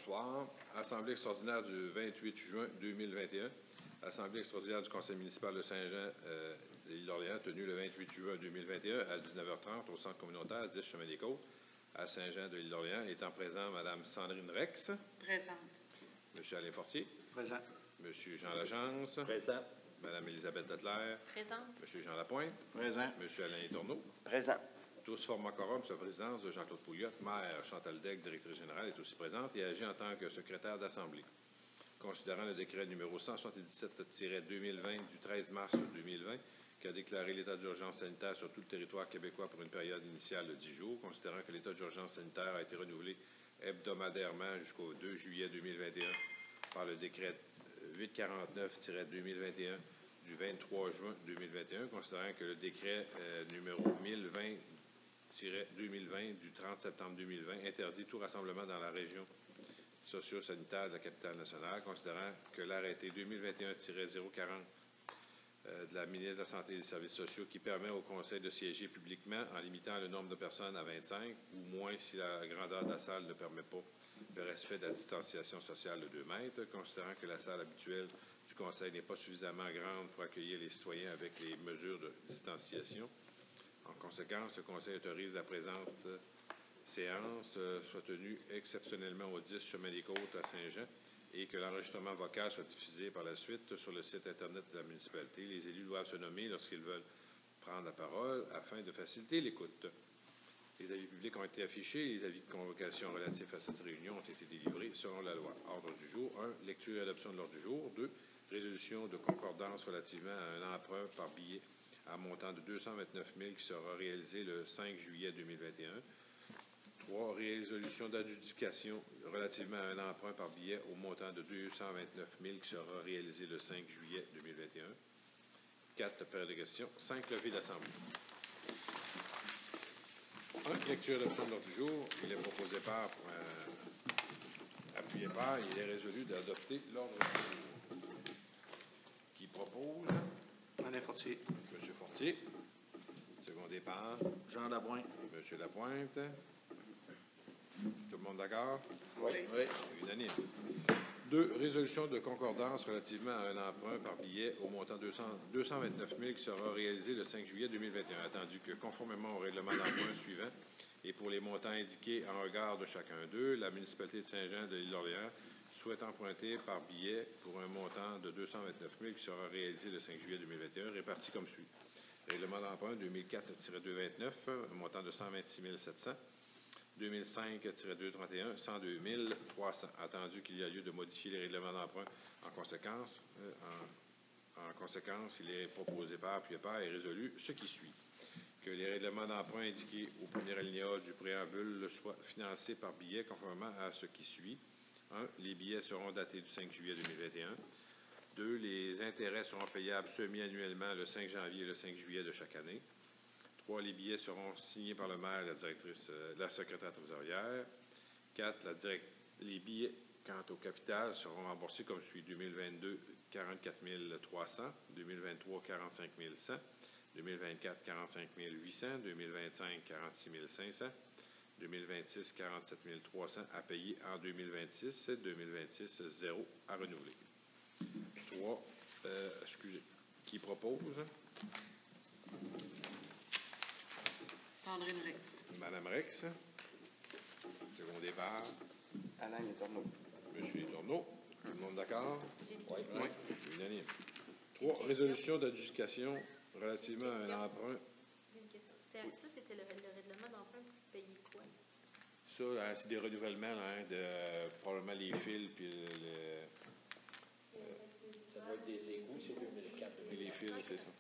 Bonsoir. Assemblée extraordinaire du 28 juin 2021. Assemblée extraordinaire du Conseil municipal de Saint-Jean de l'île d'Orléans, tenue le 28 juin 2021 à 19h30 au centre communautaire 10 Chemin des Côtes, à Saint-Jean de l'île d'Orléans. Étant présent, Mme Sandrine Rex. Présente. M. Alain Fortier. Présent. M. Jean Lachance. Présent. Mme Élisabeth Leclerc. Présente. M. Jean Lapointe. Présent. M. Alain Tourneau. Présent. Tous forment quorum sous la présidence de Jean-Claude Pouliot. Maire Chantal Degg, directrice générale, est aussi présente et agit en tant que secrétaire d'Assemblée. Considérant le décret numéro 177-2020 du 13 mars 2020, qui a déclaré l'état d'urgence sanitaire sur tout le territoire québécois pour une période initiale de 10 jours, considérant que l'état d'urgence sanitaire a été renouvelé hebdomadairement jusqu'au 2 juillet 2021 par le décret 849-2021 du 23 juin 2021, considérant que le décret numéro 1020-2020 du 30 septembre 2020 interdit tout rassemblement dans la région socio-sanitaire de la capitale nationale, considérant que l'arrêté 2021-040 de la ministre de la Santé et des Services sociaux qui permet au Conseil de siéger publiquement en limitant le nombre de personnes à 25 ou moins si la grandeur de la salle ne permet pas le respect de la distanciation sociale de 2 mètres, considérant que la salle habituelle du Conseil n'est pas suffisamment grande pour accueillir les citoyens avec les mesures de distanciation. En conséquence, le Conseil autorise la présente séance soit tenue exceptionnellement au 10 Chemin des Côtes à Saint-Jean et que l'enregistrement vocal soit diffusé par la suite sur le site Internet de la municipalité. Les élus doivent se nommer lorsqu'ils veulent prendre la parole afin de faciliter l'écoute. Les avis publics ont été affichés et les avis de convocation relatifs à cette réunion ont été délivrés selon la loi. Ordre du jour. 1. Lecture et adoption de l'ordre du jour. 2. Résolution de concordance relativement à un emprunt par billet à montant de 229 000 qui sera réalisé le 5 juillet 2021. 3. Résolution d'adjudication relativement à un emprunt par billet au montant de 229 000 qui sera réalisé le 5 juillet 2021. 4. Période de questions. 5. Levée d'Assemblée. 1. Lecture et adoption de l'ordre du jour. Il est proposé par, appuyé par, il est résolu d'adopter l'ordre du jour. Qui propose? Alain Fortier. M. Fortier. Secondé par? Jean Lapointe. M. Lapointe. Tout le monde d'accord? Oui. Unanime. 2. Résolution de concordance relativement à un emprunt par billet au montant de 229 000 qui sera réalisé le 5 juillet 2021, attendu que, conformément au règlement d'emprunt suivant, et pour les montants indiqués en regard de chacun d'eux, la municipalité de Saint-Jean de l'île d'Orléans souhaite emprunter par billet pour un montant de 229 000 qui sera réalisé le 5 juillet 2021, réparti comme suit. Règlement d'emprunt 2004-229, un montant de 126 700. 2005-231, 102 300. Attendu qu'il y a lieu de modifier les règlements d'emprunt en conséquence. En conséquence, il est proposé par, appuyé par et résolu ce qui suit. Que les règlements d'emprunt indiqués au premier alinéa du préambule soient financés par billet conformément à ce qui suit. 1. Les billets seront datés du 5 juillet 2021. 2. Les intérêts seront payables semi-annuellement le 5 janvier et le 5 juillet de chaque année. 3. Les billets seront signés par le maire et la secrétaire trésorière. 4. Les billets, quant au capital, seront remboursés comme suit. 2022, 44 300. 2023, 45 100. 2024, 45 800. 2025, 46 500. 2026, 47 300 à payer en 2026. 2026, 0 à renouveler. 3. Qui propose? Sandrine Rex. Madame Rex. Secondé par? Alain Tourneau. Monsieur Tourneau. Tout le monde d'accord? Oui. Unanime. 3. Résolution d'adjudication relativement à un emprunt. J'ai une question. Ça, c'était le règlement d'emprunt pour payer quoi? Ça, c'est des renouvellements de probablement les fils puis Ça doit être des égouts, c'est 2004. les fils, c'est ça.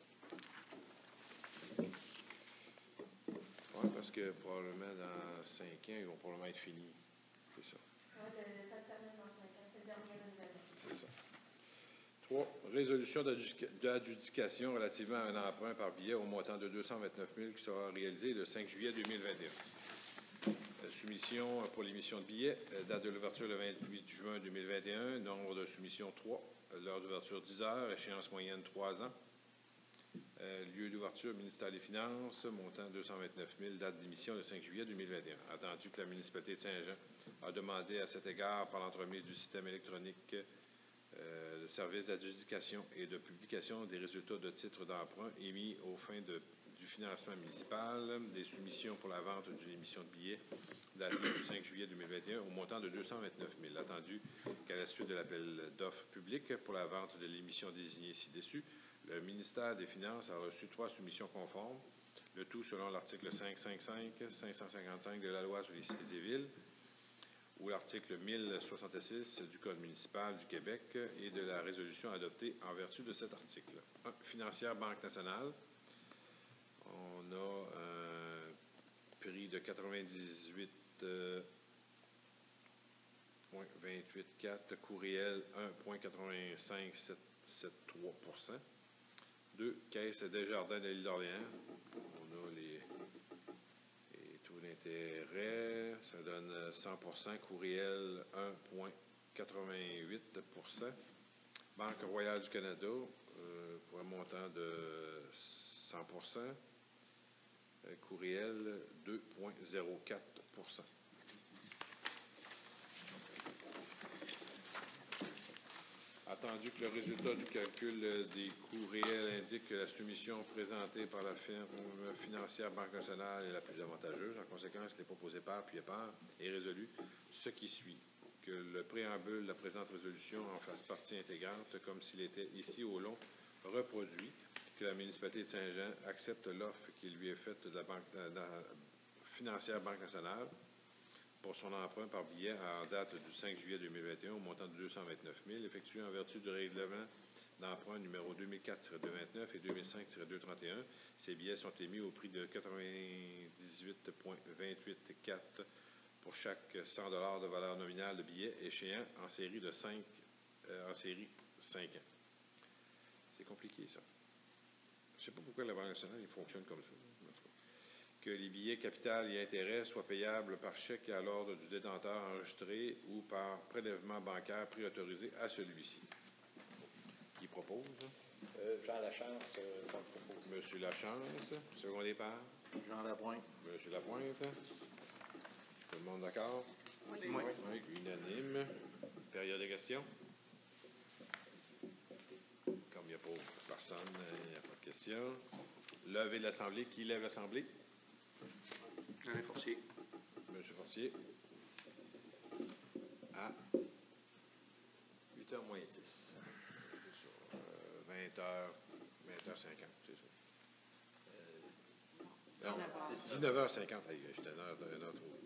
Oui, parce que probablement dans 5 ans, ils vont probablement être finis. C'est ça. Ça termine dans 5 ans. C'est le dernier renouvellement. C'est ça. 3. Résolution d'adjudication relativement à un emprunt par billet au montant de 229 000 qui sera réalisé le 5 juillet 2021. Soumission pour l'émission de billets. Date de l'ouverture le 28 juin 2021. Nombre de soumissions 3. L'heure d'ouverture 10 heures. Échéance moyenne 3 ans. Lieu d'ouverture, ministère des Finances, montant 229 000, date d'émission le 5 juillet 2021. Attendu que la municipalité de Saint-Jean a demandé à cet égard, par l'entremise du système électronique de service d'adjudication et de publication des résultats de titres d'emprunt émis aux fins du financement municipal, des soumissions pour la vente d'une émission de billets datée du 5 juillet 2021 au montant de 229 000. Attendu qu'à la suite de l'appel d'offres public pour la vente de l'émission désignée ci-dessus, le ministère des Finances a reçu 3 soumissions conformes, le tout selon l'article 555, 555 de la Loi sur les cités et villes, ou l'article 1066 du Code municipal du Québec et de la résolution adoptée en vertu de cet article. 1. Financière Banque nationale. On a un prix de 98,284, courriel 1,85773 %. 2. Caisse Desjardins de l'île d'Orléans. On a les taux d'intérêt. Ça donne 100 %. Courriel 1,88 %. Banque Royale du Canada pour un montant de 100 %. Courriel 2,04 %. Attendu que le résultat du calcul des coûts réels indique que la soumission présentée par la financière Banque nationale est la plus avantageuse. En conséquence, les proposés par puis par est résolu. Ce qui suit, que le préambule de la présente résolution en fasse partie intégrante, comme s'il était ici au long reproduit, que la municipalité de Saint-Jean accepte l'offre qui lui est faite de la financière Banque nationale pour son emprunt par billet en date du 5 juillet 2021 au montant de 229 000, effectué en vertu du règlement d'emprunt numéro 2004-229 et 2005-231. Ces billets sont émis au prix de 98,284 pour chaque 100 $ de valeur nominale de billets échéant en série de 5 ans. C'est compliqué, ça. Je ne sais pas pourquoi la Banque nationale fonctionne comme ça. Que les billets capital et intérêts soient payables par chèque à l'ordre du détenteur enregistré ou par prélèvement bancaire préautorisé à celui-ci. Qui propose? Jean Lachance, j'en propose. Monsieur Lachance, secondé par? Jean Lapointe. Monsieur Lapointe. Tout le monde d'accord? Oui. Oui. Unanime. Période de questions? Comme il n'y a pas personne, il n'y a pas de questions. Lever de l'Assemblée. Qui lève l'Assemblée? Alain Fortier. Monsieur Fortier. À 8h moins 10. 20h50, c'est ça. 19h. 19h50. J'étais un heure trop.